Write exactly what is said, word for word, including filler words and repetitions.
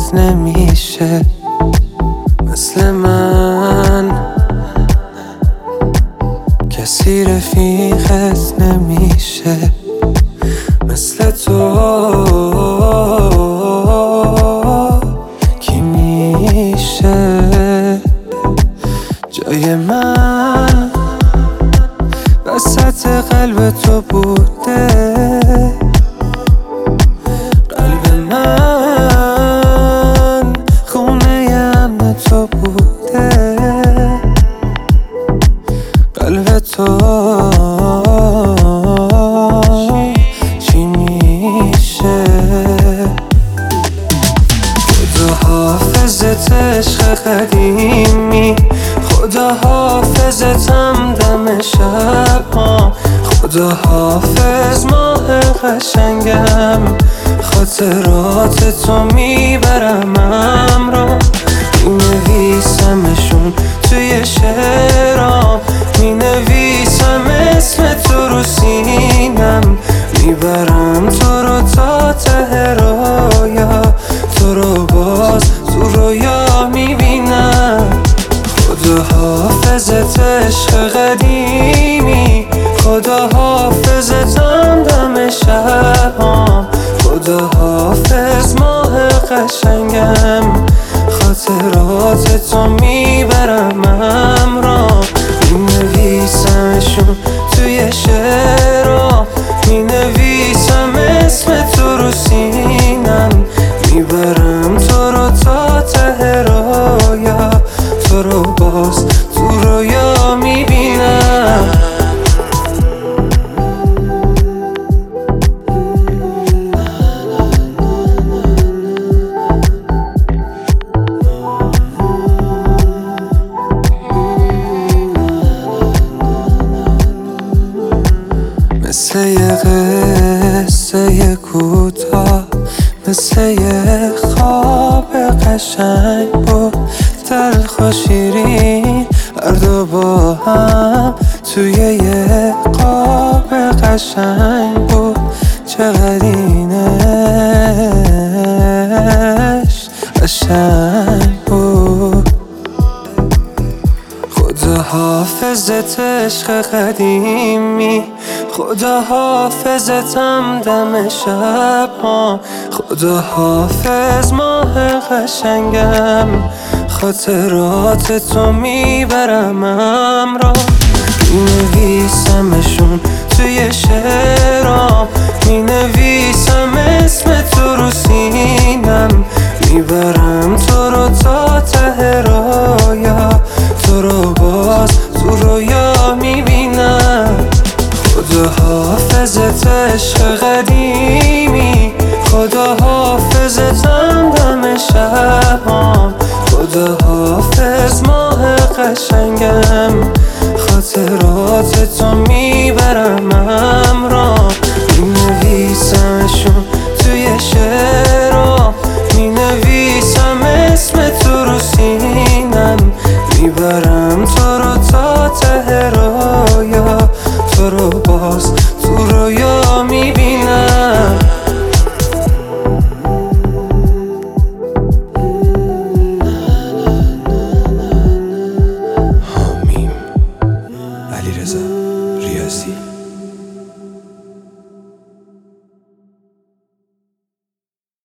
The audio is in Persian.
رفیقت نمیشه مثل من، کسی رفیقت نمیشه مثل تو. کی میشه جای من وسط قلب تو بوده؟ قلب من خونه امن تو بوده. قلب تو چی میشه؟ خدا حافظت عشق قدیمی، خدا حافظتم دم شب ها، خدا حافظ ماه قشنگم، خاطرات تو میبرم همراه. مینویسمشون توی شعرام، مینویسم اسم تو رو سینم، میبرم تو رو تا ته رویا، تو رو باز تو رویا میبینم. خدا حافظت عشق قدیمی، خدا حافظتم دم شب ها، خدا حافظ ماه قشنگم، خاطرات تو میبرم همراه. مینویسمشون توی شعرها، مینویسم اسم تو رو سینم، میبرم تو رو تا ته رویا، تو رو باز تو رویا میبینم. مثل یه قصه کوتاه، مثل یه خواب قشنگ بود، تلخ و شیرین هر دو با هم توی یه قاب قشنگ بود. چقدر اینش قشنگ بود. خدا حافظت عشق قدیمی، خدا حافظتم دم شب ها، خدا حافظ ماه قشنگم، خاطرات تو میبرم همراه. مینویسمشون توی شعرام، مینویسم اسم تو رو سینم، میبرم تو رو تا ته رویا، تو رو باز تو رویا میبینم. خدا حافظت عشق قدیمی، خدا حافظتم دم شب ها، خدا حافظ ماه قشنگم، خاطرات تو میبرم همراه. مینویسمشون توی شعرها، مینویسم اسم تو رو سینم، میبرم تو رو تا ته رویا، تو رو باز تو رویا میبینم. حامیم علیرضا ریاضی.